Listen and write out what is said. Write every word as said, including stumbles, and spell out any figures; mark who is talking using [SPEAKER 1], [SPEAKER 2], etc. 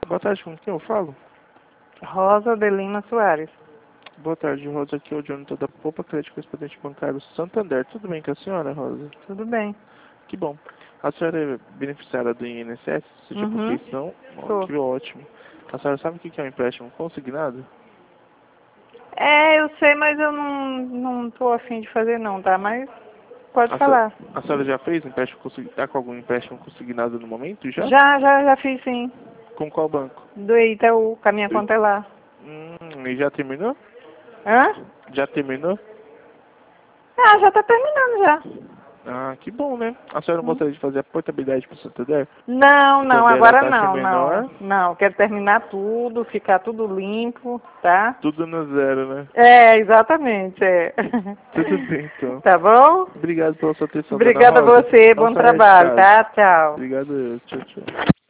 [SPEAKER 1] Boa tarde, com quem eu falo?
[SPEAKER 2] Rosa de Lima Soares.
[SPEAKER 1] Boa tarde, Rosa. Aqui é o Jonathan da Poupa Crédito Correspondente Bancário Santander. Tudo bem com a senhora, Rosa?
[SPEAKER 2] Tudo bem.
[SPEAKER 1] Que bom. A senhora é beneficiária do I N S S? Você já
[SPEAKER 2] Uhum.
[SPEAKER 1] fez não? Oh,
[SPEAKER 2] Sou.
[SPEAKER 1] que ótimo. A senhora sabe o que é um empréstimo consignado?
[SPEAKER 2] É, eu sei, mas eu não, não tô afim de fazer não, tá? Mas pode
[SPEAKER 1] A,
[SPEAKER 2] falar.
[SPEAKER 1] se- a senhora já fez empréstimo consignado? Está com algum empréstimo consignado no momento já?
[SPEAKER 2] Já, já, já fiz sim.
[SPEAKER 1] Com qual banco?
[SPEAKER 2] Do Itaú, com a minha
[SPEAKER 1] Do...
[SPEAKER 2] conta é lá.
[SPEAKER 1] Hum, e já terminou?
[SPEAKER 2] Hã?
[SPEAKER 1] Já terminou?
[SPEAKER 2] Ah, já tá terminando já.
[SPEAKER 1] Ah, que bom, né? A senhora não
[SPEAKER 2] Hum.
[SPEAKER 1] gostaria de fazer a portabilidade para o Santander?
[SPEAKER 2] Não, não,
[SPEAKER 1] Santander é a
[SPEAKER 2] agora
[SPEAKER 1] taxa
[SPEAKER 2] não, não.
[SPEAKER 1] menor,
[SPEAKER 2] Não, quero terminar tudo, ficar tudo limpo, tá?
[SPEAKER 1] tudo no zero, né?
[SPEAKER 2] É, exatamente, é.
[SPEAKER 1] Tudo bem, então.
[SPEAKER 2] Tá bom?
[SPEAKER 1] Obrigado pela sua atenção, dona
[SPEAKER 2] Obrigada a
[SPEAKER 1] Rosa.
[SPEAKER 2] você,
[SPEAKER 1] Não
[SPEAKER 2] bom
[SPEAKER 1] saia de
[SPEAKER 2] trabalho,
[SPEAKER 1] casa.
[SPEAKER 2] tá? Tchau.
[SPEAKER 1] Obrigado, tchau, tchau.